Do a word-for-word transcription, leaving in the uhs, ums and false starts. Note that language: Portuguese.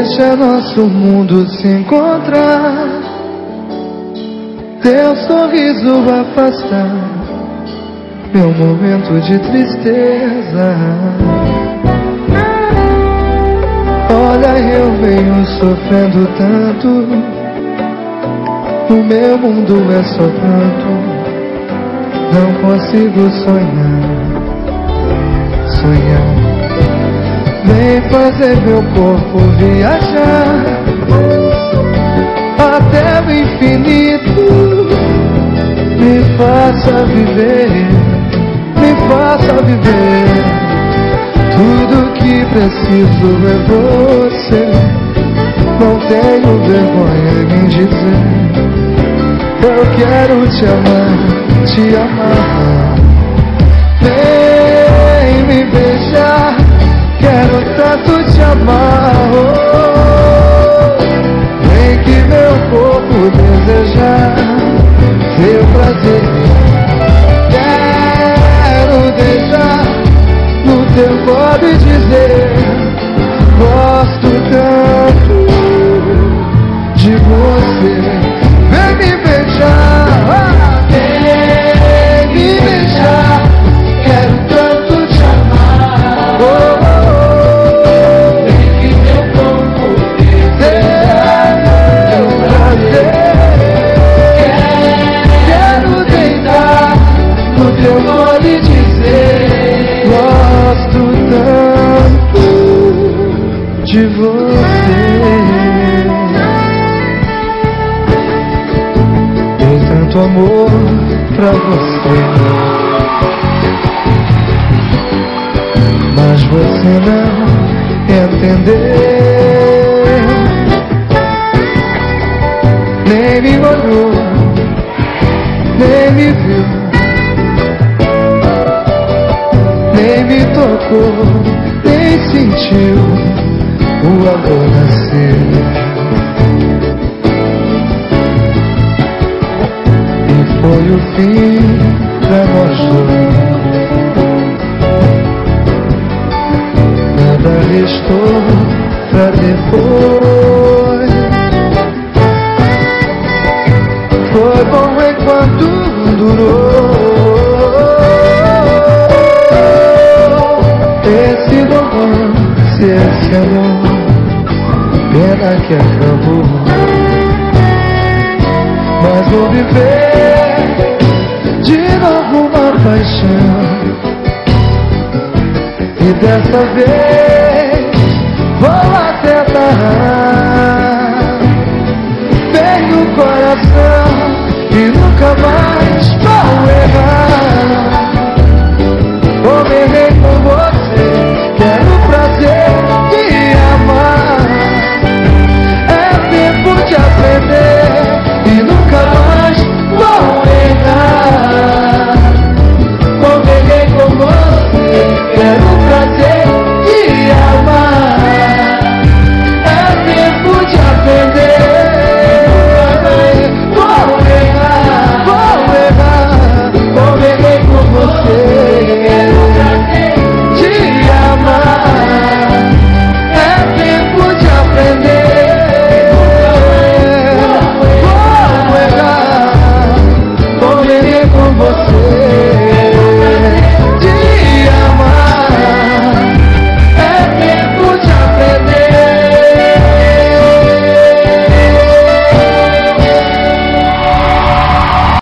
Deixa nosso mundo se encontrar, teu sorriso afastar meu momento de tristeza. Olha, eu venho sofrendo tanto, o meu mundo é só pranto, não consigo sonhar, sonhar. Vem fazer meu corpo viajar até o infinito. Me faça viver, me faça viver. Tudo que preciso é você. Não tenho vergonha em dizer, eu quero te amar, te amar. Vem me beijar, quero tanto te amar. Oh, vem que meu corpo desejar teu prazer. Quero deixar no teu modo e dizer, gosto tanto de você. Vem me beijar, vem me beijar, quero tanto te amar. Oh, oh, oh. Vem que meu corpo deseja teu prazer. Quero deitar no teu modo e dizer, gosto tanto de você. Dei tanto amor pra você, mas você não entendeu, nem me olhou, nem me viu, nem me tocou, nem sentiu o amor nascer. E foi o fim pra nós dois. Nada restou pra depois. Foi bom enquanto durou esse romance, esse amor. Pena que acabou, mas vou viver de novo uma paixão. E dessa vez vou até narrar bem no coração e nunca mais vou errar.